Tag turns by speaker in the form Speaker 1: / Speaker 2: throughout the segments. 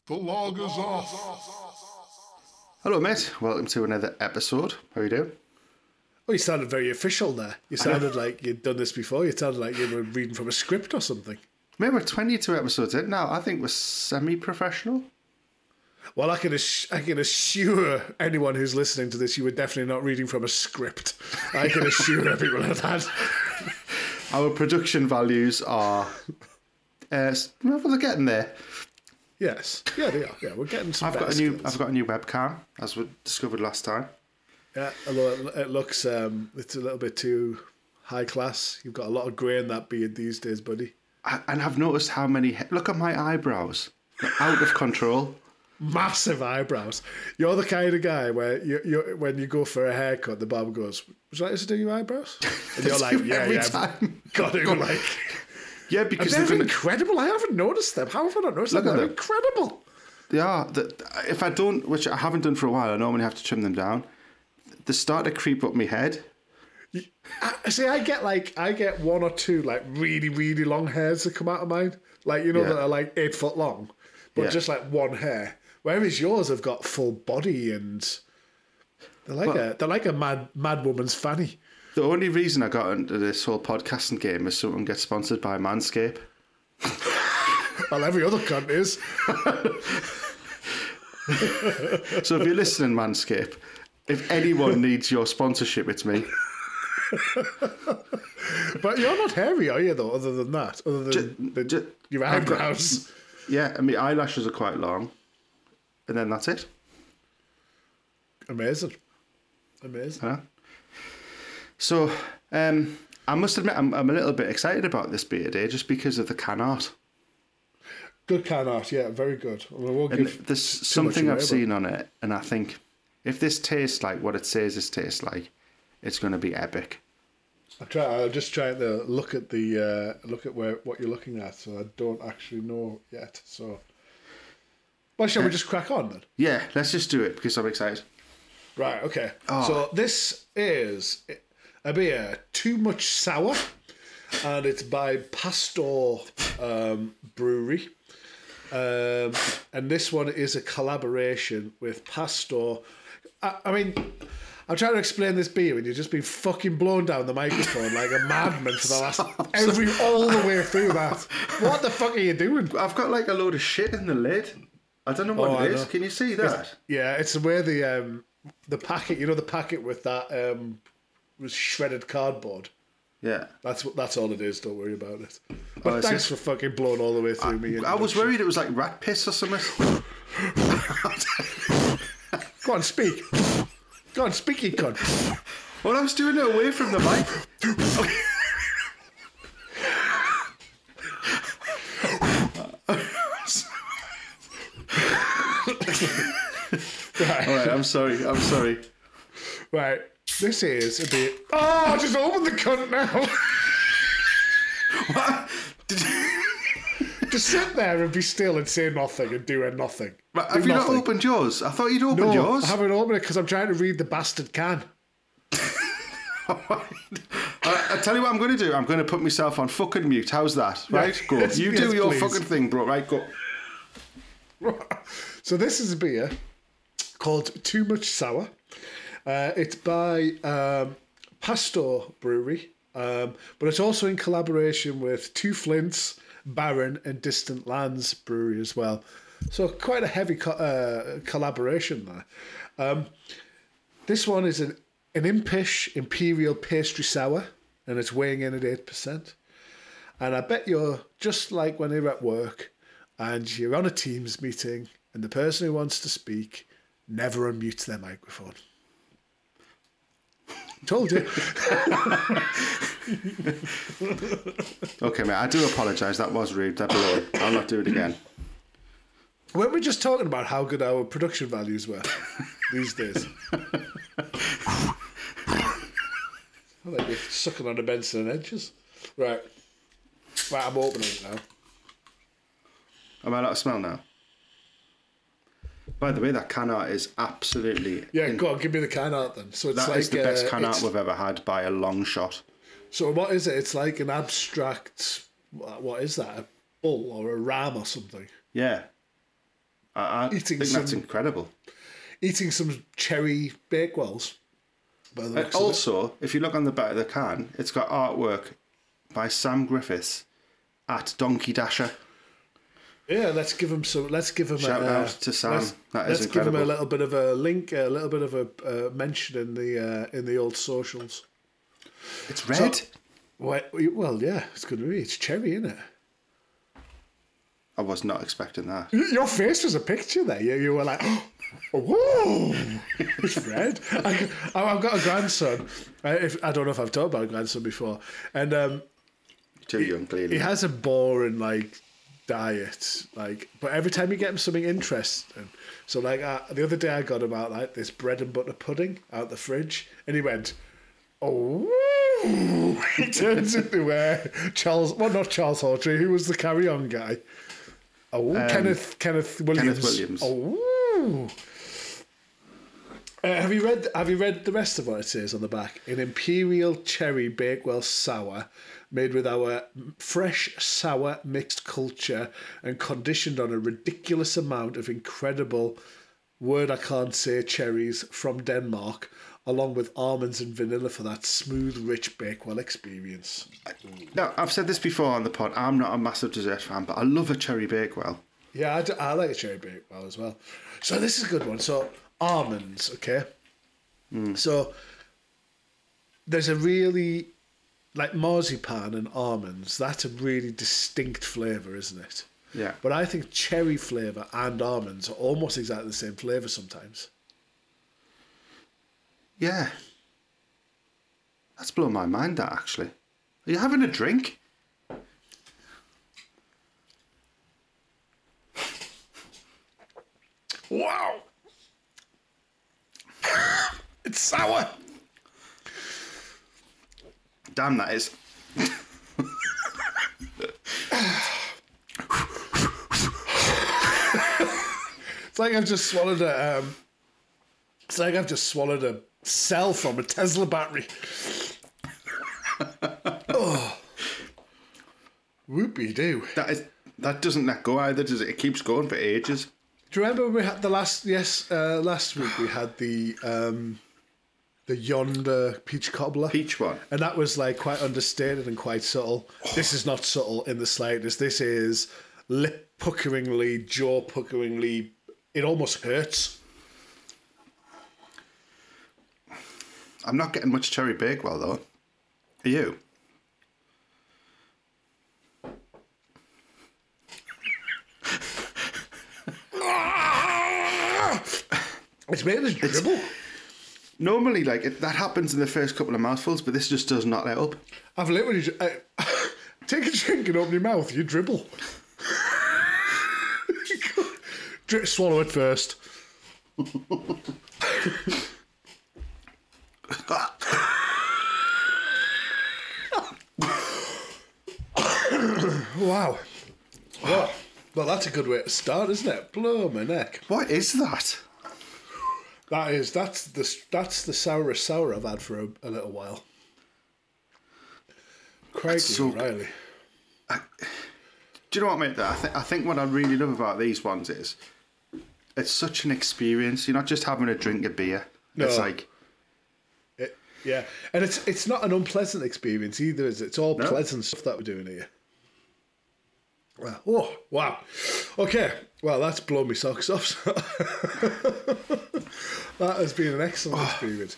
Speaker 1: The log is off.
Speaker 2: Hello, mate. Welcome to another episode. How are you doing?
Speaker 3: Oh, you sounded very official there. You sounded like you'd done this before. You sounded like you were reading from a script or something.
Speaker 2: Mate, we're 22 episodes in now. I think we're semi-professional.
Speaker 3: Well, I can assure anyone who's listening to this, you were definitely not reading from a script. I can assure everyone of that.
Speaker 2: Our production values are... well, they're getting there.
Speaker 3: Yes. Yeah, they are. Yeah, we're getting some better skills.
Speaker 2: I've got a new webcam, as we discovered last time.
Speaker 3: Yeah, although it looks... it's a little bit too high class. You've got a lot of grey in that beard these days, buddy.
Speaker 2: And I've noticed how many... Look at my eyebrows. They're out of control.
Speaker 3: Massive eyebrows. You're the kind of guy where you when you go for a haircut, the barber goes, "Would you like us to do your eyebrows?" And you're like, "Yeah,
Speaker 2: time.
Speaker 3: got to like."
Speaker 2: Yeah, because
Speaker 3: they're incredible. I haven't noticed them. How have I not noticed them? They're incredible.
Speaker 2: They are. If I don't, which I haven't done for a while, I normally have to trim them down. They start to creep up my head.
Speaker 3: See, I get one or two like really, really long hairs that come out of mine, like that are like 8 foot long, but just like one hair. Whereas yours have got full body and they're like a mad woman's fanny.
Speaker 2: The only reason I got into this whole podcasting game is so I can get sponsored by Manscaped.
Speaker 3: Well, every other cunt is.
Speaker 2: So if you're listening, Manscaped, if anyone needs your sponsorship, it's me.
Speaker 3: But you're not hairy, are you, though, other than that? Other than your eyebrows?
Speaker 2: Yeah, and my eyelashes are quite long. And then that's it.
Speaker 3: Amazing.
Speaker 2: Yeah. So, I must admit, I'm a little bit excited about this beer today just because of the can art.
Speaker 3: Good can art, yeah, very good.
Speaker 2: There's something I've seen on it, and I think if this tastes like what it says it tastes like, it's going to be epic.
Speaker 3: I'm just trying to look at what you're looking at, so I don't actually know yet. So, well, shall we just crack on then?
Speaker 2: Yeah, let's just do it because I'm excited.
Speaker 3: Right. Okay.
Speaker 2: Oh.
Speaker 3: So this is a beer, Too Much Sour, and it's by Pastor Brewery, and this one is a collaboration with Pastor. I mean, I'm trying to explain this beer and you've just been fucking blown down the microphone like a madman for the last all the way through that. What the fuck are you doing?
Speaker 2: I've got like a load of shit in the lid. I don't know what it is. Can you see that?
Speaker 3: It's where the packet, the packet with that was shredded cardboard.
Speaker 2: Yeah.
Speaker 3: That's all it is, don't worry about it. But thanks for fucking blowing all the way through me.
Speaker 2: I was worried it was like rat piss or something.
Speaker 3: Go on, speak. Go on, speak, you cunt.
Speaker 2: Well, I was doing it away from the mic.
Speaker 3: Right.
Speaker 2: All right, I'm sorry.
Speaker 3: Right, this is a bit... Oh, I just opened the cunt now.
Speaker 2: What?
Speaker 3: Just sit there and be still and say nothing and do nothing.
Speaker 2: Have you not opened yours? I thought you'd opened yours.
Speaker 3: I haven't opened it because I'm trying to read the bastard can.
Speaker 2: I tell you what I'm going to do. I'm going to put myself on fucking mute. How's that? Right, go. You do your fucking thing, bro. Right, go.
Speaker 3: So this is a beer called Too Much Sour. It's by Pastor Brewery, but it's also in collaboration with Two Flints, Baron and Distant Lands Brewery as well. So quite a heavy collaboration there. This one is an impish imperial pastry sour, and it's weighing in at 8%. And I bet you're just like when you're at work and you're on a Teams meeting and the person who wants to speak never unmutes their microphone. Told you.
Speaker 2: Okay, mate, I do apologise. That was rude. I'll not do it again.
Speaker 3: Weren't we just talking about how good our production values were these days? I like you're sucking on the Benson and Edges. Right, I'm opening it now.
Speaker 2: Am I allowed to smell now? By the way, that can art is absolutely...
Speaker 3: Yeah, go on, give me the can art then. So it's
Speaker 2: that is the best can art we've ever had by a long shot.
Speaker 3: So what is it? It's like an abstract... What is that? A bull or a ram or something?
Speaker 2: Yeah. I think that's incredible.
Speaker 3: Eating some cherry Bakewells.
Speaker 2: And also, if you look on the back of the can, it's got artwork by Sam Griffiths at Donkey Dasher.
Speaker 3: Yeah, let's give him
Speaker 2: Shout out to Sam.
Speaker 3: Let's give him a little bit of a link, a little bit of a mention in the old socials.
Speaker 2: It's red.
Speaker 3: So, well, yeah, it's going to be. It's cherry, isn't it?
Speaker 2: I was not expecting that.
Speaker 3: Your face was a picture there. You were like, oh, whoa, it's red. I've got a grandson. I don't know if I've talked about a grandson before, and
Speaker 2: too young, clearly.
Speaker 3: He has a boring diet, but every time you get him something interesting, so the other day I got him out this bread and butter pudding out the fridge, and he went, oh, he turns into not Charles Hawtrey, who was the Carry On guy. Oh, Kenneth Williams.
Speaker 2: Kenneth Williams.
Speaker 3: Oh. Have you read the rest of what it says on the back? An Imperial Cherry Bakewell Sour, made with our fresh sour mixed culture and conditioned on a ridiculous amount of incredible word I can't say cherries from Denmark, along with almonds and vanilla for that smooth, rich Bakewell experience.
Speaker 2: Now, I've said this before on the pod, I'm not a massive dessert fan, but I love a cherry Bakewell.
Speaker 3: Yeah, I like a cherry Bakewell as well. So this is a good one. So almonds, okay? So there's a really, like marzipan and almonds, that's a really distinct flavour, isn't it?
Speaker 2: Yeah.
Speaker 3: But I think cherry flavour and almonds are almost exactly the same flavour sometimes.
Speaker 2: Yeah. That's blown my mind, that, actually. Are you having a drink?
Speaker 3: Wow! It's sour!
Speaker 2: Damn, that is.
Speaker 3: It's like I've just swallowed a. It's like I've just swallowed a cell from a Tesla battery. Oh, whoopie doo.
Speaker 2: That doesn't let go either, does it? It keeps going for ages.
Speaker 3: Do you remember when we had last week we had the Yonder peach cobbler?
Speaker 2: Peach one.
Speaker 3: And that was quite understated and quite subtle. This is not subtle in the slightest. This is lip puckeringly, jaw puckeringly. It almost hurts.
Speaker 2: I'm not getting much cherry Bakewell though. Are you?
Speaker 3: It's made us dribble.
Speaker 2: Normally, that happens in the first couple of mouthfuls, but this just does not let up.
Speaker 3: I've literally take a drink and open your mouth. You dribble. Swallow it first. Wow. Well, that's a good way to start, isn't it? Blow my neck.
Speaker 2: What is that?
Speaker 3: That's the sourest sour I've had for a little while. Crikey, O'Reilly.
Speaker 2: Do you know what, mate? I think what I really love about these ones is it's such an experience. You're not just having a drink of beer. No. It's
Speaker 3: yeah, and it's not an unpleasant experience either, is it? It's all pleasant stuff that we're doing here. Oh, wow. Okay, well, that's blown me socks off. That has been an excellent experience.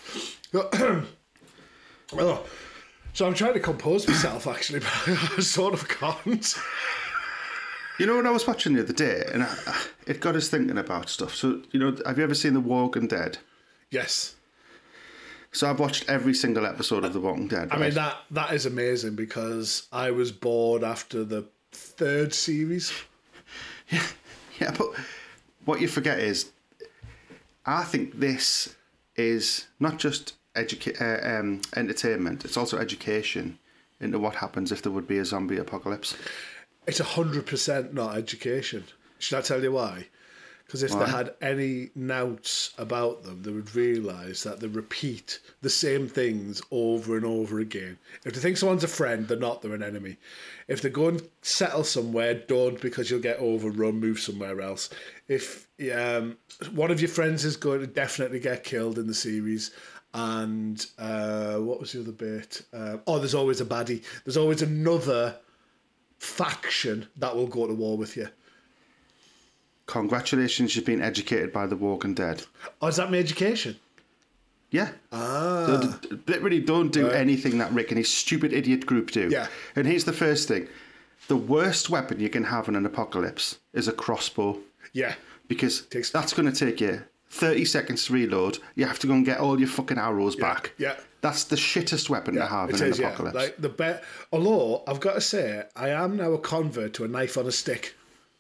Speaker 3: So I'm trying to compose myself, actually, but I sort of can't.
Speaker 2: You know what I was watching the other day, and it got us thinking about stuff. So, have you ever seen The Walking Dead?
Speaker 3: Yes.
Speaker 2: So I've watched every single episode of The Walking Dead.
Speaker 3: Right? I mean, that is amazing because I was bored after the third series.
Speaker 2: Yeah, but what you forget is, I think this is not just entertainment, it's also education into what happens if there would be a zombie apocalypse.
Speaker 3: It's 100% not education. Should I tell you why? Because if they had any nouts about them, they would realise that they repeat the same things over and over again. If they think someone's a friend, they're not, they're an enemy. If they go and settle somewhere, don't, because you'll get overrun, move somewhere else. If one of your friends is going to definitely get killed in the series, and what was the other bit? There's always a baddie. There's always another faction that will go to war with you.
Speaker 2: Congratulations, you've been educated by The Walking Dead.
Speaker 3: Oh, is that my education?
Speaker 2: Yeah. So literally don't do anything that Rick and his stupid idiot group do.
Speaker 3: Yeah.
Speaker 2: And here's the first thing. The worst weapon you can have in an apocalypse is a crossbow.
Speaker 3: Yeah.
Speaker 2: Because that's going to take you 30 seconds to reload. You have to go and get all your fucking arrows back.
Speaker 3: Yeah.
Speaker 2: That's the shittest weapon to have in an apocalypse.
Speaker 3: Yeah. Although, I've got to say, I am now a convert to a knife on a stick.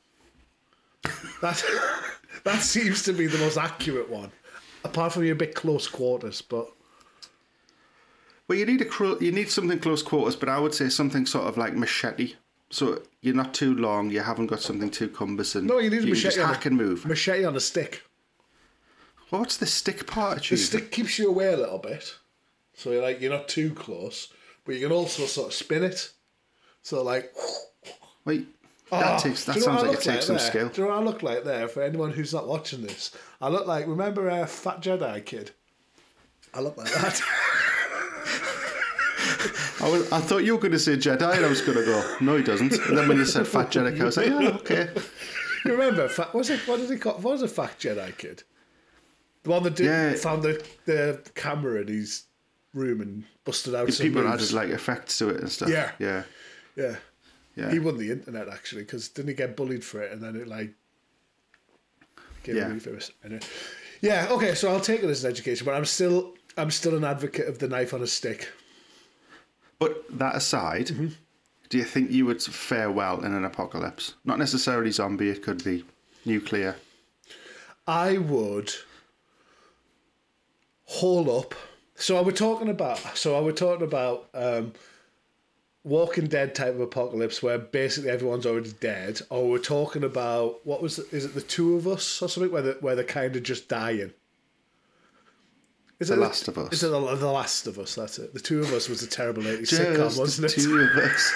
Speaker 3: That seems to be the most accurate one, apart from you're a bit close quarters. But
Speaker 2: well, you need something close quarters, but I would say something sort of like machete. So you're not too long, you haven't got something too cumbersome.
Speaker 3: No, you need a machete.
Speaker 2: Just hack and move.
Speaker 3: Machete on a stick.
Speaker 2: Well, what's the stick part?
Speaker 3: The stick keeps you away a little bit, so you're not too close, but you can also sort of spin it. So
Speaker 2: wait. That sounds like it takes some skill.
Speaker 3: Do you know what I look like there? For anyone who's not watching this, I look like, remember Fat Jedi Kid? I look like that.
Speaker 2: I thought you were going to say Jedi, and I was going to go, no, he doesn't. And then when you said Fat Jedi Kid, I was like, yeah, okay.
Speaker 3: You remember? What was a Fat Jedi Kid? The one that found the camera in his room and busted out some
Speaker 2: people
Speaker 3: moves.
Speaker 2: added effects to it and stuff.
Speaker 3: Yeah.
Speaker 2: Yeah.
Speaker 3: He won the internet actually, because didn't he get bullied for it, and then it became really famous. Anyway. Yeah. Okay. So I'll take it as an education, but I'm still an advocate of the knife on a stick.
Speaker 2: But that aside, do you think you would fare well in an apocalypse? Not necessarily zombie. It could be nuclear.
Speaker 3: I would hold up. So I were talking about. Walking Dead type of apocalypse where basically everyone's already dead, or we're talking about is it The Two of Us or something where they're kind of just dying?
Speaker 2: The Last of Us.
Speaker 3: Is it the Last of Us? That's it. The Two of Us was a terrible 80s sitcom, wasn't it?
Speaker 2: The Two of Us.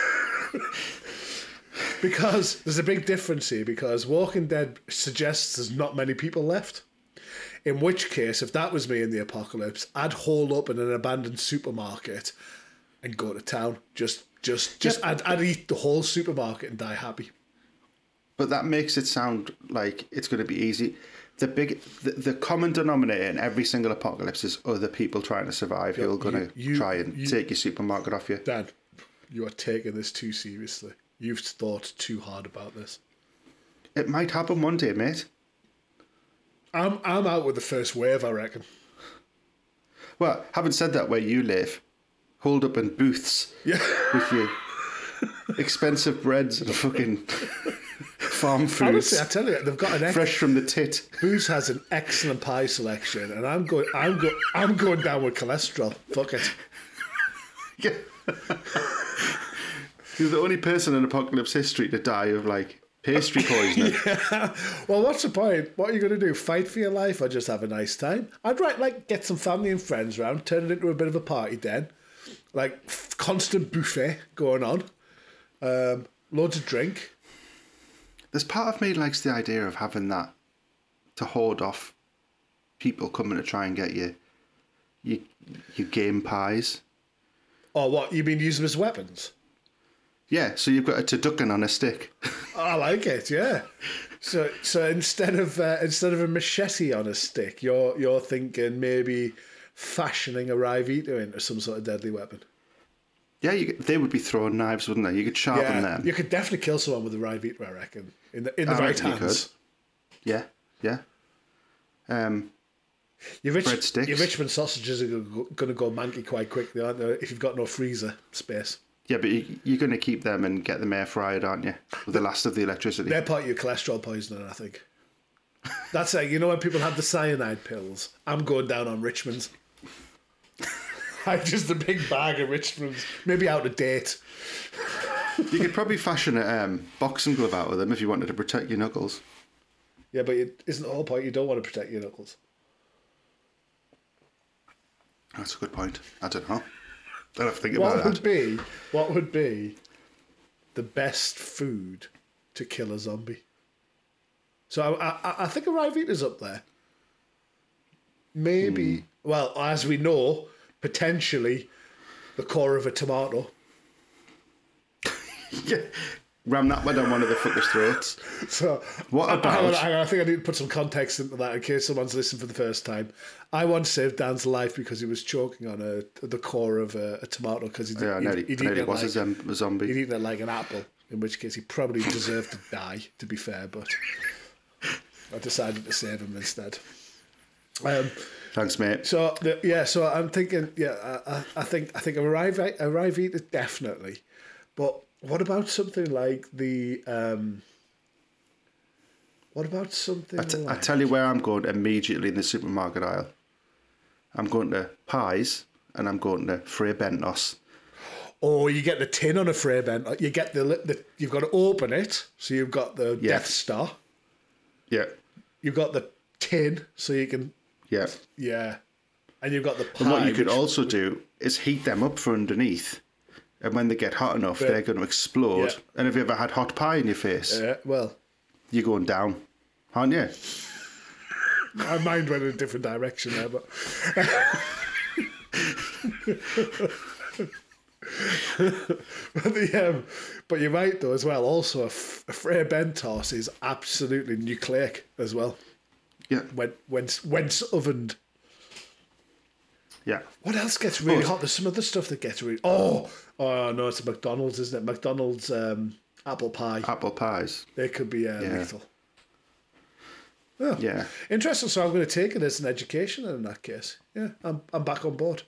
Speaker 3: Because there's a big difference here, because Walking Dead suggests there's not many people left. In which case, if that was me in the apocalypse, I'd hole up in an abandoned supermarket and go to town. I'd eat the whole supermarket and die happy.
Speaker 2: But that makes it sound like it's going to be easy. The common denominator in every single apocalypse is other people trying to survive who are going to try and take your supermarket off you.
Speaker 3: Dan, you are taking this too seriously. You've thought too hard about this.
Speaker 2: It might happen one day, mate.
Speaker 3: I'm out with the first wave, I reckon.
Speaker 2: Well, having said that, where you live, hold up in booths with your expensive breads and fucking farm foods.
Speaker 3: Honestly, I tell you, they've got an
Speaker 2: fresh from the tit.
Speaker 3: Booths has an excellent pie selection, and I'm going down with cholesterol. Fuck it.
Speaker 2: Yeah. You're the only person in apocalypse history to die of pastry poisoning.
Speaker 3: Yeah. Well, what's the point? What are you going to do? Fight for your life or just have a nice time? I'd get some family and friends around, turn it into a bit of a party den. Constant buffet going on. Loads of drink.
Speaker 2: There's part of me likes the idea of having that to hoard off people coming to try and get your game pies.
Speaker 3: Oh, what? You mean use them as weapons?
Speaker 2: Yeah, so you've got a turducken on a stick.
Speaker 3: I like it. Yeah. So instead of a machete on a stick, you're thinking maybe fashioning a Rivita into some sort of deadly weapon.
Speaker 2: Yeah, they would be throwing knives, wouldn't they? You could sharpen them.
Speaker 3: You could definitely kill someone with a Rivita, I reckon, in the right hands.
Speaker 2: Yeah.
Speaker 3: Your
Speaker 2: breadsticks.
Speaker 3: Richmond sausages are going to go manky quite quickly, aren't they? If you've got no freezer space.
Speaker 2: Yeah, but you're going to keep them and get them air fried, aren't you? With the last of the electricity.
Speaker 3: They're part of your cholesterol poisoning, I think. That's like, when people have the cyanide pills, I'm going down on Richmond's. I'm just a big bag of Richmond's, maybe out of date.
Speaker 2: You could probably fashion a boxing glove out of them if you wanted to protect your knuckles.
Speaker 3: Yeah, but isn't the whole point you don't want to protect your knuckles?
Speaker 2: That's a good point. I don't know. I'll have to think about that.
Speaker 3: What would be the best food to kill a zombie? So I think a Ryvita's up there. Maybe, well, as we know, potentially the core of a tomato.
Speaker 2: Yeah. Ram that one down one of the fuckers' throats.
Speaker 3: So,
Speaker 2: what about...
Speaker 3: Hang on, I think I need to put some context into that in case someone's listened for the first time. I once saved Dan's life because he was choking on the core of a tomato because he'd eaten it like
Speaker 2: a zombie.
Speaker 3: He'd eaten it like an apple, in which case he probably deserved to die, to be fair, but I decided to save him instead.
Speaker 2: Thanks, mate.
Speaker 3: So so I'm thinking, I think a Ryvita definitely, but what about something like the? What about something?
Speaker 2: I tell you where I'm going immediately in the supermarket aisle. I'm going to Pies and I'm going to Fray Bentos.
Speaker 3: Oh, you get the tin on a Fray Bentos. You get you've got to open it, so you've got the Death Star.
Speaker 2: Yeah.
Speaker 3: You've got the tin, so you can.
Speaker 2: Yeah.
Speaker 3: Yeah. And you've got the pie.
Speaker 2: And what you could also do is heat them up for underneath. And when they get hot enough, they're going to explode. Yeah. And have you ever had hot pie in your face?
Speaker 3: Well.
Speaker 2: You're going down, aren't you?
Speaker 3: My mind went in a different direction there, but... but you're right, though, as well. Also, a Fray Bentos is absolutely nucleic as well.
Speaker 2: Yeah.
Speaker 3: Whence ovened.
Speaker 2: Yeah.
Speaker 3: What else gets really hot? There's some other stuff that gets really... Oh, no, it's a McDonald's, isn't it? McDonald's apple pie.
Speaker 2: Apple pies.
Speaker 3: They could be lethal. Oh,
Speaker 2: yeah.
Speaker 3: Interesting. So I'm going to take it as an education in that case. Yeah, I'm back on board.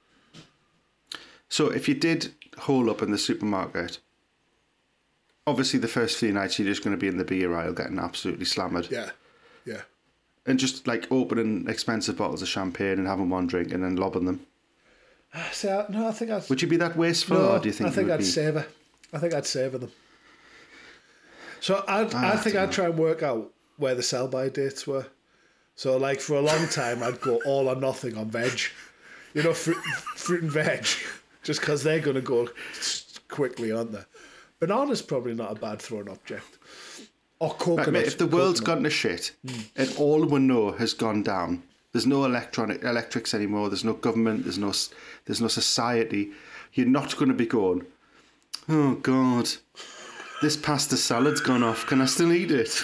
Speaker 2: So if you did hole up in the supermarket, obviously the first few nights you're just going to be in the beer aisle getting absolutely slammered.
Speaker 3: Yeah, yeah.
Speaker 2: And just like opening expensive bottles of champagne and having one drink and then lobbing them.
Speaker 3: So, no, I think I'd...
Speaker 2: Would you be that wasteful, or do you think?
Speaker 3: I think I'd savour. I think I'd savour them. So I think I'd try and work out where the sell-by dates were. So, like, for a long time, I'd go all or nothing on veg. You know, fruit and veg, just because they're going to go quickly, aren't they? Banana's probably not a bad thrown object. Or coconut.
Speaker 2: Mate, if the world's gone to shit and all we know has gone down, there's no electrics anymore, there's no government, there's no society, you're not going to be going, oh God, this pasta salad's gone off, can I still eat it?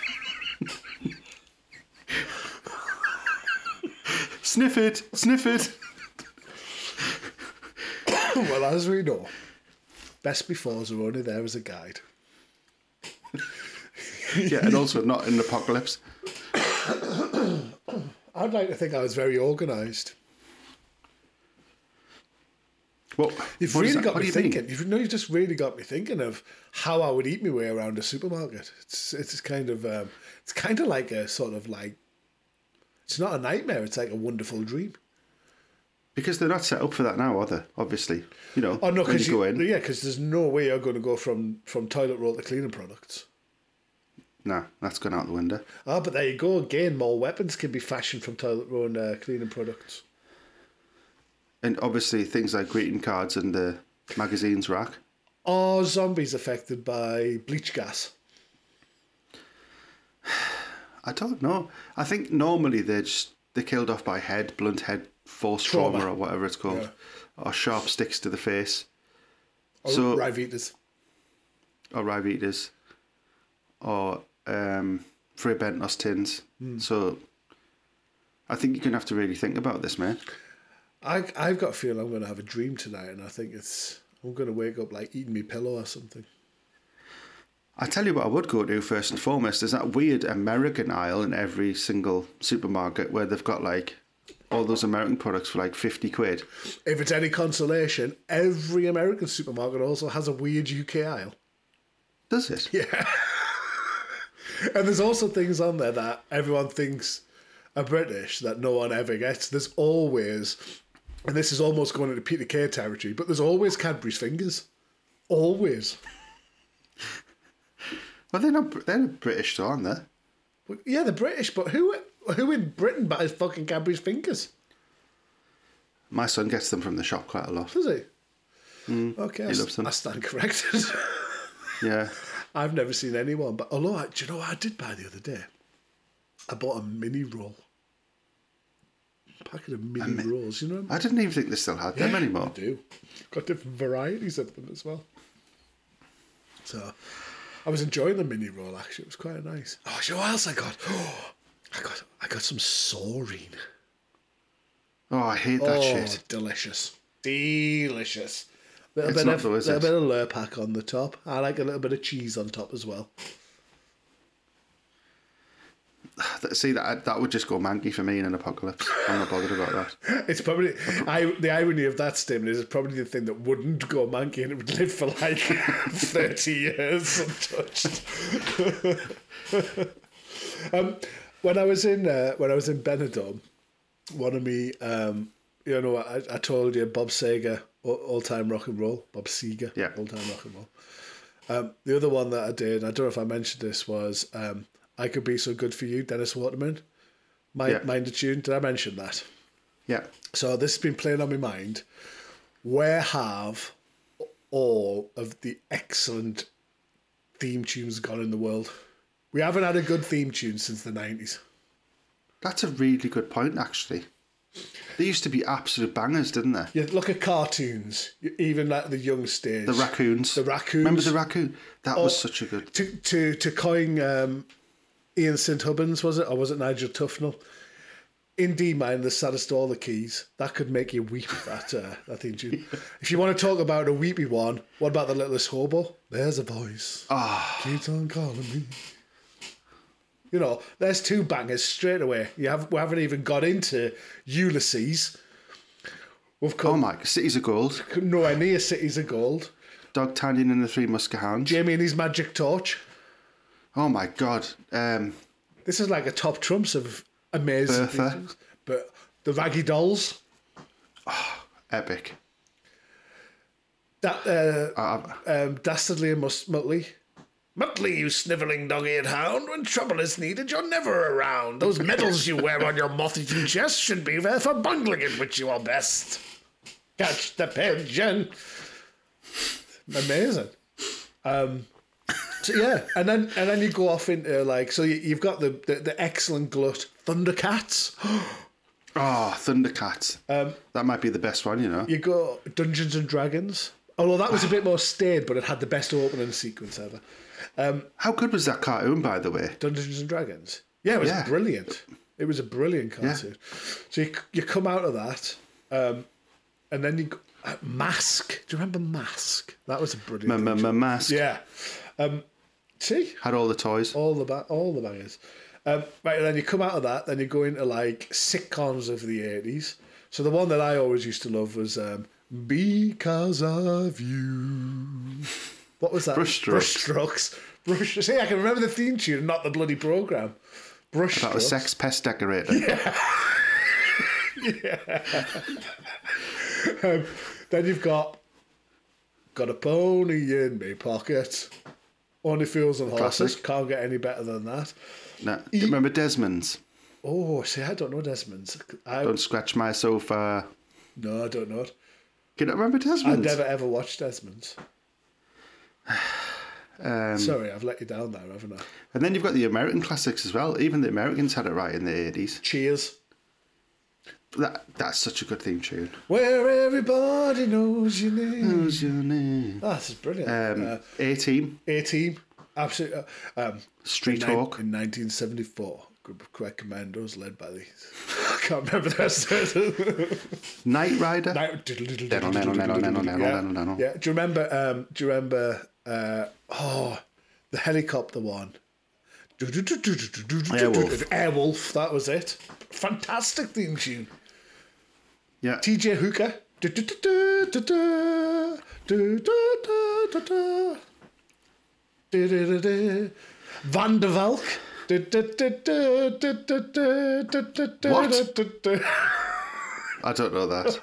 Speaker 2: Sniff it.
Speaker 3: Well, as we know, best befores are only there as a guide.
Speaker 2: Yeah, and also not in an apocalypse.
Speaker 3: I'd like to think I was very organised.
Speaker 2: Well,
Speaker 3: you've really got me thinking. You've just really got me thinking of how I would eat my way around a supermarket. It's kind of like a sort of like, it's not a nightmare. It's like a wonderful dream.
Speaker 2: Because they're not set up for that now, are they? Obviously, you know.
Speaker 3: Oh no, because because there's no way you're going to go from toilet roll to cleaning products.
Speaker 2: Nah, that's gone out the window.
Speaker 3: Ah, but there you go again. More weapons can be fashioned from toilet roll and cleaning products.
Speaker 2: And obviously things like greeting cards and the magazines rack.
Speaker 3: Are zombies affected by bleach gas?
Speaker 2: I don't know. I think normally they're killed off by blunt head force trauma or whatever it's called. Yeah. Or sharp sticks to the face.
Speaker 3: Or Ryvitas.
Speaker 2: Or Fray Bentos tins. So I think you're going to have to really think about this, man.
Speaker 3: I've got a feeling I'm going to have a dream tonight, and I think I'm going to wake up like eating me pillow or something.
Speaker 2: I tell you what I would go to first and foremost. There's that weird American aisle in every single supermarket where they've got like all those American products for like 50 quid.
Speaker 3: If it's any consolation, every American supermarket also has a weird UK aisle.
Speaker 2: Does it?
Speaker 3: Yeah. And there's also things on there that everyone thinks are British that no one ever gets. There's always, and this is almost going into Peter Kay territory, but there's always Cadbury's Fingers. Always.
Speaker 2: Well, they're British, though, aren't they?
Speaker 3: Yeah, they're British, but who in Britain buys fucking Cadbury's fingers?
Speaker 2: My son gets them from the shop quite a lot.
Speaker 3: Does he? Okay,
Speaker 2: he loves them.
Speaker 3: I stand corrected.
Speaker 2: Yeah.
Speaker 3: I've never seen anyone, but although, do you know what I did buy the other day? I bought a mini roll. A packet of mini rolls, you know?
Speaker 2: I didn't even think they still had them anymore.
Speaker 3: I do. Got different varieties of them as well. So, I was enjoying the mini roll, actually. It was quite nice. Oh, you know what else I got? Oh, I got some Saurine.
Speaker 2: Oh, I hate that shit.
Speaker 3: Delicious. Delicious. Little
Speaker 2: It's
Speaker 3: bit
Speaker 2: not
Speaker 3: of
Speaker 2: though, is it?
Speaker 3: Lurpak on the top. I like a little bit of cheese on top as well.
Speaker 2: See, that would just go manky for me in an apocalypse. I'm not bothered about that.
Speaker 3: It's probably the irony of that statement is it's probably the thing that wouldn't go manky and it would live for like 30 years untouched. When I was in Benidorm, one of me, you know, I told you Bob Seger, All Time Rock and Roll, Bob Seger,
Speaker 2: Yeah.
Speaker 3: All Time Rock and Roll. The other one that I did, I don't know if I mentioned this, was I Could Be So Good For You, Dennis Waterman. Mind the Tune. Did I mention that?
Speaker 2: Yeah.
Speaker 3: So this has been playing on my mind. Where have all of the excellent theme tunes gone in the world? We haven't had a good theme tune since the 90s.
Speaker 2: That's a really good point, actually. They used to be absolute bangers, didn't they?
Speaker 3: You look at cartoons, even like the young stage.
Speaker 2: The raccoons.
Speaker 3: The raccoons.
Speaker 2: Remember the raccoon? That was such a good...
Speaker 3: To coin Ian St Hubbins, was it? Or was it Nigel Tufnell? In D minor, the saddest of all the keys. That could make you weep, that theme tune. If you want to talk about a weepy one, what about The Littlest Hobo? There's a voice. Keeps on calling me. You know, there's two bangers straight away. We haven't even got into Ulysses. We've come
Speaker 2: Cities of Gold.
Speaker 3: nowhere near Cities of Gold.
Speaker 2: D'Artagnan and the Three Muskehounds.
Speaker 3: Jamie and his Magic Torch.
Speaker 2: Oh my God.
Speaker 3: This is like a top trumps of amazing
Speaker 2: Bertha.
Speaker 3: things. But the Raggy Dolls.
Speaker 2: Epic.
Speaker 3: That Dastardly and Muttley. Muttley, you snivelling dog-eared hound. When trouble is needed, you're never around. Those medals you wear on your moth-eaten chest should be there for bungling in which you are best. Catch the pigeon. Amazing. So yeah, and then you go off into like, so you've got the excellent glut Thundercats.
Speaker 2: Oh, Thundercats. That might be the best one, you know.
Speaker 3: You go Dungeons and Dragons. Although that was a bit more staid, but it had the best opening sequence ever.
Speaker 2: How good was that cartoon, by the way?
Speaker 3: Dungeons and Dragons. Yeah, it was brilliant. It was a brilliant cartoon. Yeah. So you come out of that, and then you go, Mask. Do you remember Mask? That was a brilliant.
Speaker 2: Mask.
Speaker 3: Yeah. See,
Speaker 2: had all the toys,
Speaker 3: all the bangers. Right, and then you come out of that, then you go into like sitcoms of the 80s. So the one that I always used to love was Because of You. What was that?
Speaker 2: Brushstrokes.
Speaker 3: See, I can remember the theme tune, not the bloody programme. Brushstrokes.
Speaker 2: That was Sex Pest Decorator.
Speaker 3: Yeah. Then you've got a pony in me pocket. Only Fools and Horses.
Speaker 2: Classic.
Speaker 3: Can't get any better than that.
Speaker 2: No. Do you remember Desmond's?
Speaker 3: Oh, see, I don't know Desmond's.
Speaker 2: Don't scratch my sofa.
Speaker 3: No, I don't know it.
Speaker 2: You don't remember Desmond's?
Speaker 3: I've never ever watched Desmond's. Sorry, I've let you down there, haven't I?
Speaker 2: And then you've got the American classics as well. Even the Americans had it right in the 80s.
Speaker 3: Cheers.
Speaker 2: That's such a good theme tune.
Speaker 3: Where everybody knows your name.
Speaker 2: Knows your name.
Speaker 3: Oh, this is brilliant.
Speaker 2: A-Team.
Speaker 3: A-Team. Absolutely.
Speaker 2: Street Hawk.
Speaker 3: In 1974, a group of correct commandos led by these. I can't remember the rest of it.
Speaker 2: Knight Rider.
Speaker 3: Yeah. Do you remember the helicopter one?
Speaker 2: Airwolf.
Speaker 3: Airwolf, that was it. Fantastic theme tune.
Speaker 2: Yeah.
Speaker 3: TJ Hooker. Van der Valk.
Speaker 2: What? I don't know that.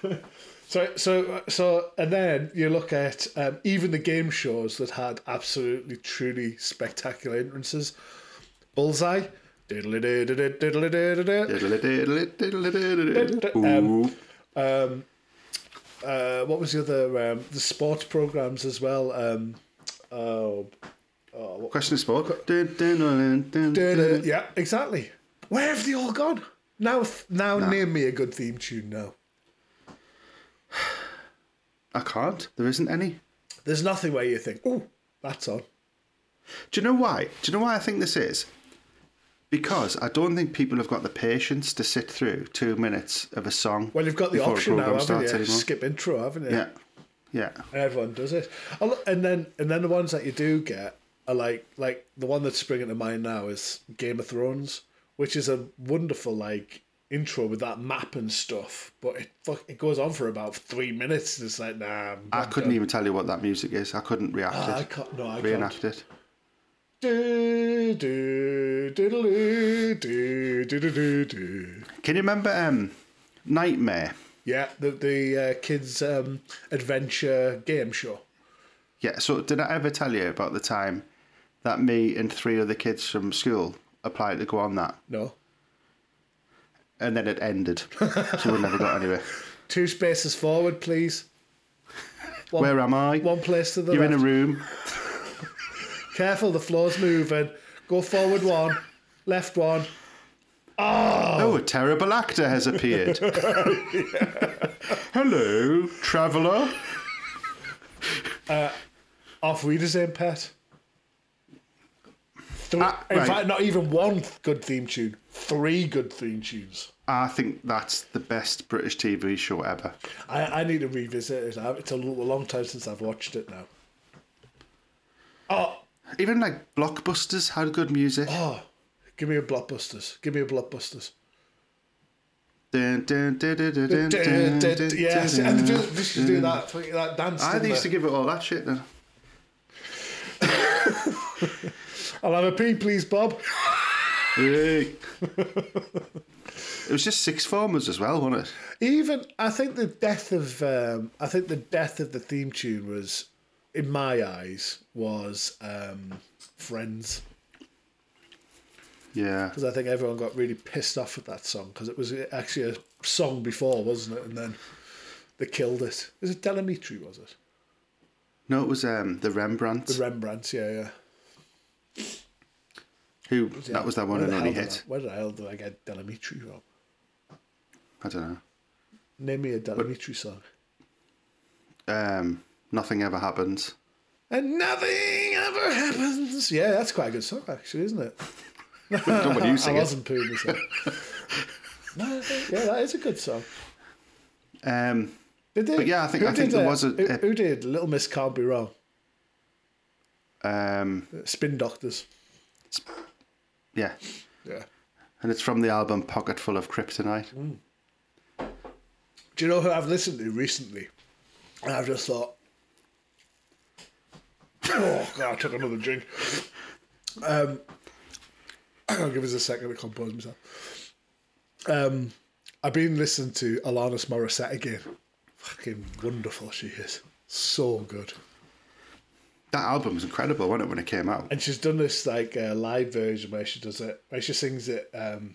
Speaker 3: So, and then you look at even the game shows that had absolutely, truly spectacular entrances. Bullseye. What was the other? The sports programs as well.
Speaker 2: Question of sport.
Speaker 3: Yeah, exactly. Where have they all gone? Now, name me a good theme tune now.
Speaker 2: I can't. There isn't any.
Speaker 3: There's nothing where you think, oh, that's on.
Speaker 2: Do you know why? Do you know why I think this is? Because I don't think people have got the patience to sit through 2 minutes of a song.
Speaker 3: Well, you've got the option now, haven't you? Skip intro, haven't you?
Speaker 2: Yeah.
Speaker 3: Everyone does it. And then the ones that you do get are like the one that's springing to mind now is Game of Thrones, which is a wonderful intro with that map and stuff, but it goes on for about 3 minutes. And it's like, nah.
Speaker 2: I couldn't even tell you what that music is. I couldn't react it.
Speaker 3: I can't.
Speaker 2: Reenact it.
Speaker 3: Can you
Speaker 2: remember Nightmare?
Speaker 3: Yeah, the kids' adventure game show.
Speaker 2: Yeah, so did I ever tell you about the time that me and 3 other kids from school applied to go on that?
Speaker 3: No.
Speaker 2: And then it ended, so we never got anywhere.
Speaker 3: 2 spaces forward, please.
Speaker 2: Where am I?
Speaker 3: 1 place to the
Speaker 2: You're
Speaker 3: left.
Speaker 2: in a room.
Speaker 3: Careful, the floor's moving. Go forward 1, left 1.
Speaker 2: Oh, a terrible actor has appeared. Hello, traveller.
Speaker 3: Auf Wiedersehen, pet. In fact, not even 1 good theme tune. 3 good theme tunes.
Speaker 2: I think that's the best British TV show ever.
Speaker 3: I need to revisit it. It's a long time since I've watched it now. Oh,
Speaker 2: even Blockbusters had good music.
Speaker 3: Oh, give me a Blockbusters. Yes, and they used to do that dance.
Speaker 2: They used to give it all that shit then.
Speaker 3: I'll have a pee, please, Bob.
Speaker 2: Hey. It was just 6 formers as well, wasn't it?
Speaker 3: Even I think the death of the theme tune was, in my eyes, was Friends.
Speaker 2: Yeah.
Speaker 3: Because I think everyone got really pissed off with that song because it was actually a song before, wasn't it? And then they killed it. Was it Delamitri, was it?
Speaker 2: No, it was the Rembrandts.
Speaker 3: The Rembrandts, yeah.
Speaker 2: That was that one and only hit.
Speaker 3: Where the hell did I get Delamitri from?
Speaker 2: I don't know.
Speaker 3: Name me a Delamitri song.
Speaker 2: Nothing Ever Happens.
Speaker 3: And nothing ever happens. Yeah, that's quite a good song, actually, isn't it?
Speaker 2: Don't want you sing
Speaker 3: I wasn't pooing myself. Yeah, that is a good song.
Speaker 2: But yeah, I think there was a...
Speaker 3: Who did Little Miss Can't Be Wrong? Spin Doctors.
Speaker 2: Yeah. And it's from the album Pocket Full of Kryptonite.
Speaker 3: Do you know who I've listened to recently? And I've just thought, oh God, I took another drink. I'll give us a second to compose myself. I've been listening to Alanis Morissette again. Fucking wonderful she is. So good.
Speaker 2: That album was incredible, wasn't it, when it came out?
Speaker 3: And she's done this live version where she does it, where she sings it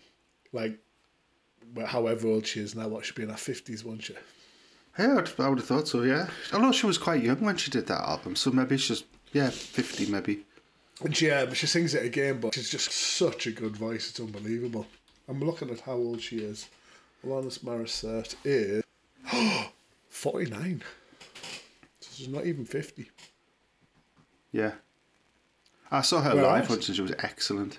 Speaker 3: however old she is now. What, she'd be in her 50s, won't she?
Speaker 2: Yeah, I would have thought so, yeah. Although she was quite young when she did that album, so maybe she's, 50 maybe.
Speaker 3: And she sings it again, but she's just such a good voice, it's unbelievable. I'm looking at how old she is. Alanis Morissette is 49. So she's not even 50.
Speaker 2: Yeah. I saw her live once and she was excellent.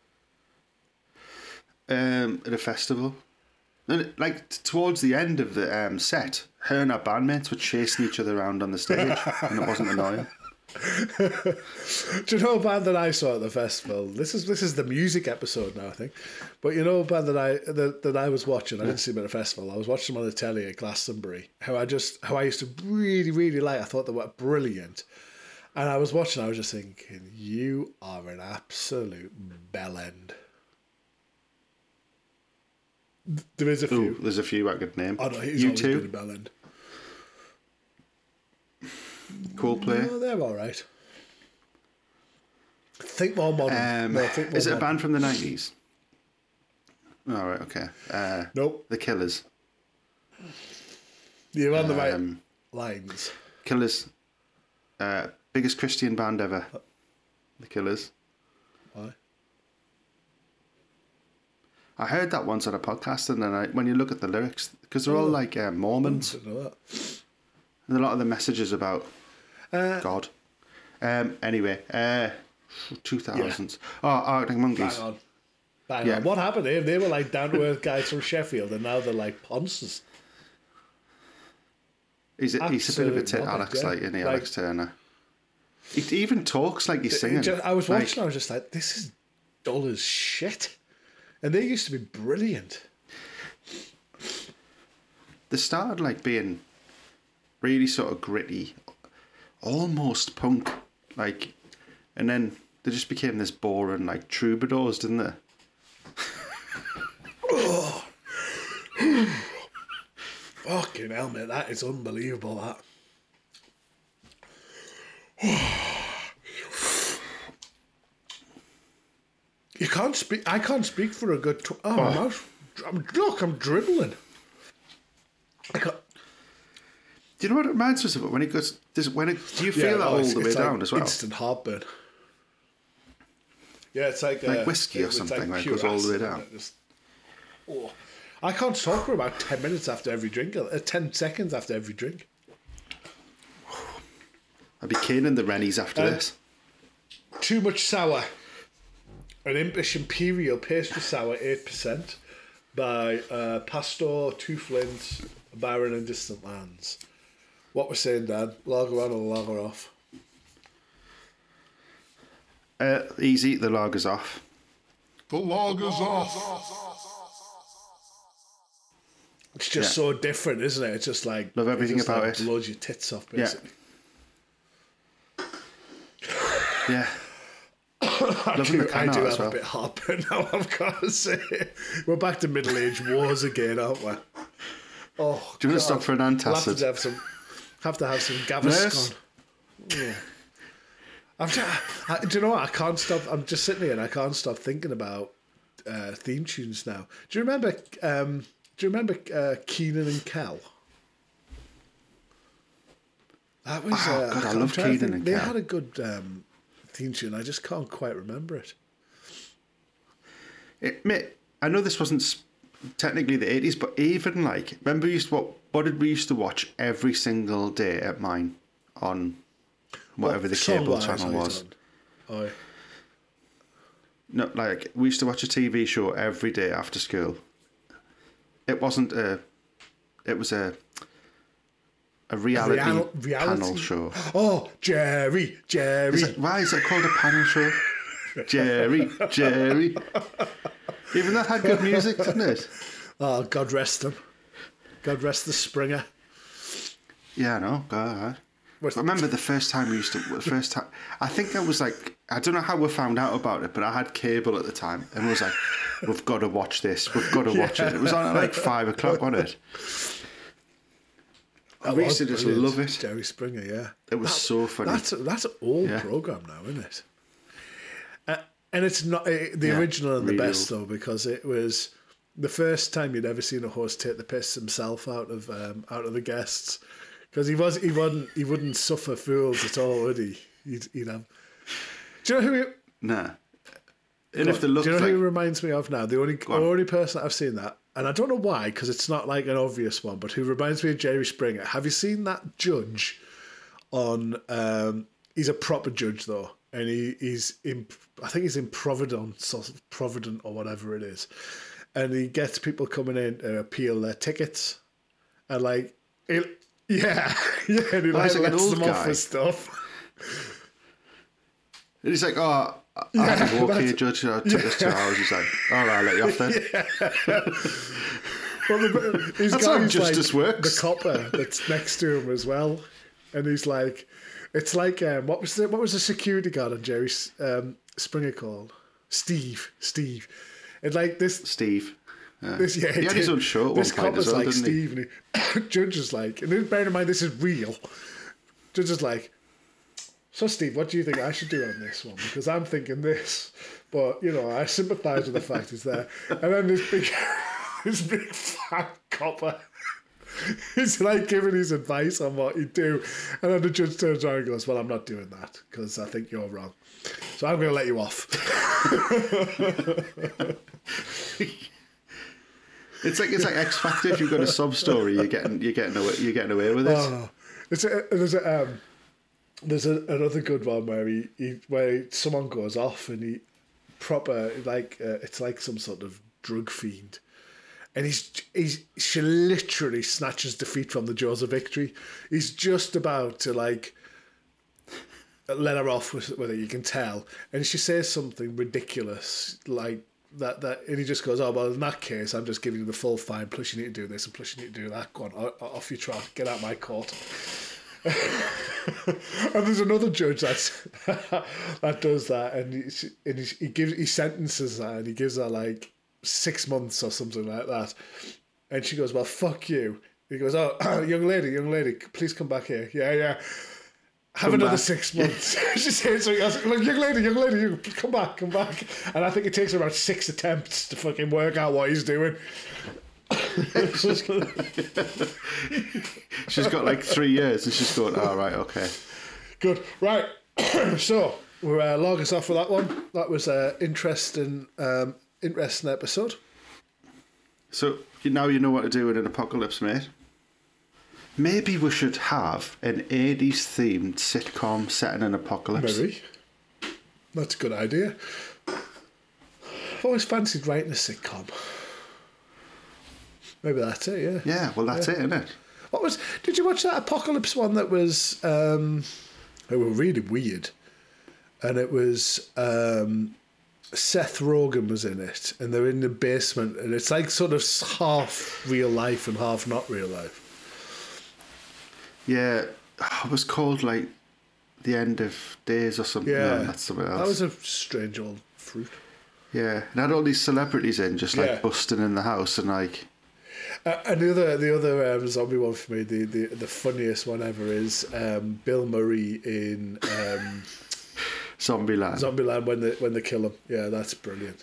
Speaker 2: At a festival. And towards the end of the set, her and her bandmates were chasing each other around on the stage and it wasn't annoying.
Speaker 3: Do you know a band that I saw at the festival? This is the music episode now, I think. But you know a band that I was watching. I didn't see them at a festival. I was watching them on the telly at Glastonbury. How I used to really, really like. I thought they were brilliant. And I was watching. I was just thinking, you are an absolute bellend. There is a few.
Speaker 2: Ooh, there's a few I could name.
Speaker 3: Oh no, he's always been a bellend.
Speaker 2: Coldplay.
Speaker 3: No, they're all right. Think more modern. No, think more
Speaker 2: is it
Speaker 3: modern.
Speaker 2: a band from the 90s? All right, okay.
Speaker 3: Nope.
Speaker 2: The Killers.
Speaker 3: You're on the right lines.
Speaker 2: Killers. Biggest Christian band ever. The Killers.
Speaker 3: Why?
Speaker 2: I heard that once on a podcast, and then when you look at the lyrics, because they're all like Mormons,
Speaker 3: I didn't know that.
Speaker 2: and a lot of the messages about God. Anyway, 2000s. Oh, Arctic Monkeys.
Speaker 3: Bang on. What happened to him? They were like down-to-earth guys from Sheffield, and now they're like ponces.
Speaker 2: He's a bit of a tit, Alex, like, isn't he, Alex Turner? He even talks like he's singing.
Speaker 3: I was watching, I was just like, this is dull as shit. And they used to be brilliant.
Speaker 2: They started like being really sort of gritty, almost punk, like, and then they just became this boring like troubadours, didn't they?
Speaker 3: Oh. Fucking hell, mate, that is unbelievable, that. You can't speak. I can't speak for a good. I'm dribbling.
Speaker 2: Do you know what it reminds us of? When it goes, do you feel that all the way down as well?
Speaker 3: Instant heartburn. Yeah, it's like
Speaker 2: whiskey or something. Like goes all the way down.
Speaker 3: I can't talk for about 10 minutes after every drink. 10 seconds after every drink.
Speaker 2: I'd be caning the Rennies after this.
Speaker 3: Too much sour. An Impish Imperial Pastry Sour 8% by Pastor, Two Flints, Barren and Distant Lands. What we're saying, Dan? Lager on or lager off?
Speaker 2: Easy, the lager's off.
Speaker 1: The lager's off.
Speaker 3: It's just so different, isn't it? It's just like...
Speaker 2: Love everything about it.
Speaker 3: Blows your tits off, basically.
Speaker 2: Yeah.
Speaker 3: I do have a bit heartburn now, I've got to say. We're back to middle-aged wars again, aren't we? Oh,
Speaker 2: do you want to stop for an antacid?
Speaker 3: We'll have to have some Gaviscon. Yeah. Do you know what? I can't stop. I'm just sitting here and I can't stop thinking about theme tunes now. Do you remember Keenan and Kel? That was.
Speaker 2: God, I love Keenan and Kel.
Speaker 3: They had a good theme tune. I just can't quite remember it.
Speaker 2: Mate, I know this wasn't technically the 80s, but even like, remember what did we used to watch every single day at mine on whatever the cable channel was?
Speaker 3: Oh.
Speaker 2: No, like we used to watch a TV show every day after school. It wasn't it was a reality panel show.
Speaker 3: Oh, Jerry.
Speaker 2: Why is it called a panel show? Jerry. Even that had good music, didn't it?
Speaker 3: Oh, God rest him. God rest the Springer.
Speaker 2: Yeah, I know. God. I remember the first time I think I was like, I don't know how we found out about it, but I had cable at the time and was like, we've got to watch this. We've got to watch it. It was on at like 5 o'clock, wasn't it? We used to just love it.
Speaker 3: Jerry Springer, yeah.
Speaker 2: It was so funny.
Speaker 3: That's an old programme now, isn't it? And it's not the original and the best though, because it was the first time you'd ever seen a host take the piss himself out of the guests, because he wouldn't suffer fools at all, would he? He'd have. Do you know who?
Speaker 2: Nah. And if they look,
Speaker 3: do you know who he reminds me of now? The only person I've seen that, and I don't know why, because it's not like an obvious one, but who reminds me of Jerry Springer. Have you seen that judge on? He's a proper judge though. And I think he's in Providence or whatever it is. And he gets people coming in to appeal their tickets. And like, and he lets them off for stuff.
Speaker 2: And he's like, I had to walk here, Judge. It took us 2 hours. He's like, all right, I'll let you off then.
Speaker 3: Well,
Speaker 2: that's how justice works.
Speaker 3: The copper that's next to him as well. And he's like... It's like what was the security guard on Jerry Springer called? Steve. And like this
Speaker 2: Steve.
Speaker 3: He
Speaker 2: had his own show at one point as well,
Speaker 3: like
Speaker 2: didn't
Speaker 3: Steve, he? And Judge is like, and bear in mind this is real. Judge is like, So, Steve, what do you think I should do on this one? Because I'm thinking this, but, you know, I sympathise with the fact it's there. And then this big fat copper is like giving his advice on what he'd do. And then the judge turns around and goes, well, I'm not doing that because I think you're wrong. So I'm going to let you off.
Speaker 2: It's like X Factor. If you've got a sub story, you're getting away with it.
Speaker 3: Oh, there's another good one where someone goes off and he proper it's like some sort of drug fiend, and she literally snatches defeat from the jaws of victory. He's just about to like let her off with it, you can tell, and she says something ridiculous like that, and he just goes, oh well, in that case I'm just giving you the full fine, plus you need to do this and plus you need to do that. Go on, off you trot, get out my court. And there's another judge that does that, and he sentences her, and he gives her like 6 months or something like that, and she goes, well, fuck you. He goes, oh, young lady, please come back here. Yeah. Have another 6 months. She says, so like, young lady, come back. And I think it takes her about 6 attempts to fucking work out what he's doing.
Speaker 2: She's got like 3 years and she's going, oh, right, okay.
Speaker 3: Good. Right. So we'll log us off for that one. That was an interesting episode. So
Speaker 2: now you know what to do in an apocalypse, mate. Maybe we should have an 80s themed sitcom set in an apocalypse.
Speaker 3: Maybe. That's a good idea. I've always fancied writing a sitcom. Maybe that's it, yeah.
Speaker 2: Yeah, well, that's it, isn't it?
Speaker 3: Did you watch that apocalypse one that was... they were really weird. And it was... Seth Rogen was in it, and they're in the basement, and it's like sort of half real life and half not real life.
Speaker 2: Yeah, it was called like The End of Days or something.
Speaker 3: Yeah,
Speaker 2: no, that's something else.
Speaker 3: That was a strange old fruit.
Speaker 2: Yeah, and had all these celebrities in, just like busting in the house and like.
Speaker 3: And the other zombie one for me, the funniest one ever is Bill Murray in
Speaker 2: Zombieland.
Speaker 3: Zombieland when they kill him. Yeah, that's brilliant.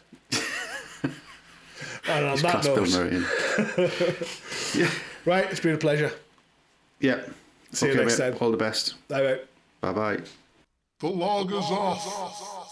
Speaker 3: And on that
Speaker 2: note, Bill Murray in. Yeah.
Speaker 3: Right, it's been a pleasure.
Speaker 2: Yeah.
Speaker 3: See you next time.
Speaker 2: All the best.
Speaker 3: Bye.
Speaker 2: Bye.
Speaker 1: The log is off.